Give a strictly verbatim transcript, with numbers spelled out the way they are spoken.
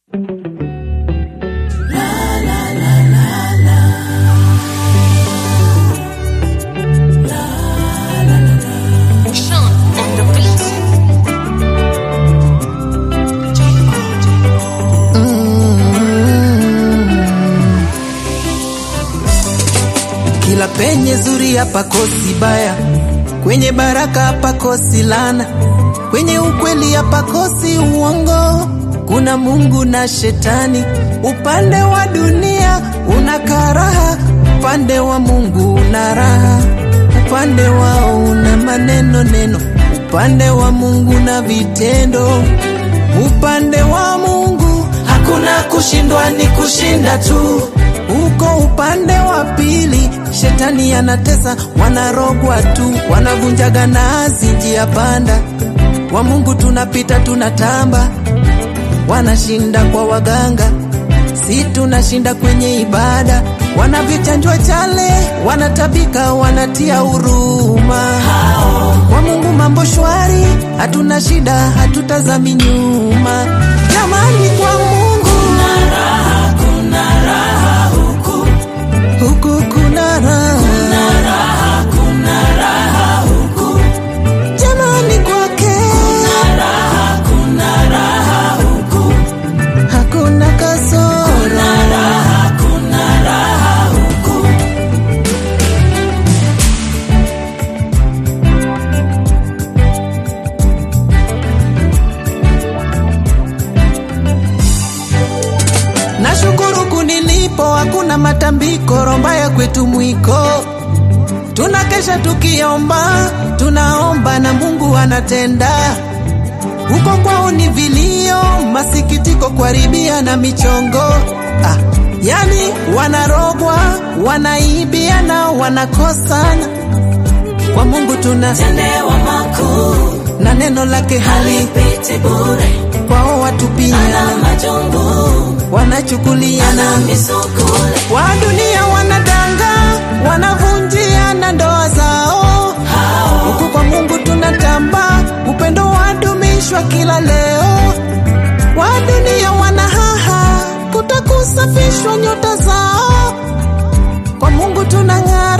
Kila penye zuri hapa kosi baya, kwenye baraka hapa kosi lana, kwenye ukweli hapa kosi uongo. Kuna Mungu na shetani, upande wa dunia una karaha, upande wa Mungu una raha. Upande wao una maneno neno, upande wa Mungu na vitendo. Upande wa Mungu hakuna kushindwa, ni kushinda tu. Uko upande wa pili, shetani anatesa, wanarogwa tu, wanavunjaga nazi njia panda. Wa Mungu tunapita tunatamba, wanashinda kwa waganga, si tunashinda kwenye ibada. Wanavyochanjwa chale, wanatabika, wanatia huruma. Kwa Mungu mambo shwari, hatuna shida, hatutazami nyuma. Jamani, kwa Mungu kuna raha, kuna raha huku, huku kuna raha, kuna raha, kuna raha huku. Jamani, kwake kuna raha, kuna raha huku, hakuna kasoro, kuna raha, kuna raha huku. Nashukuru kunilipo, hakuna matambiko, romba ya kwetu mwiko. Tunakesha tukiomba, tunaomba na Mungu anatenda. Huko kwao ni vilio, masikitiko, kuharibia na michongo. Ah, yani wanarogwa, wanaibia na wanakosana. Kwa Mungu tunatendewa makuu, na neno lake halipiti bure. Kwao watu pia ana majungu, wanachukuliana misukule. Wa dunia wanadanga, wanavunjia na ndoa zao. Huku kwa Mungu tunatamba, upendo wadumishwa kila leo. Wa dunia wanahaha, kutakusafishwa nyota zao. Kwa Mungu tunang'ara.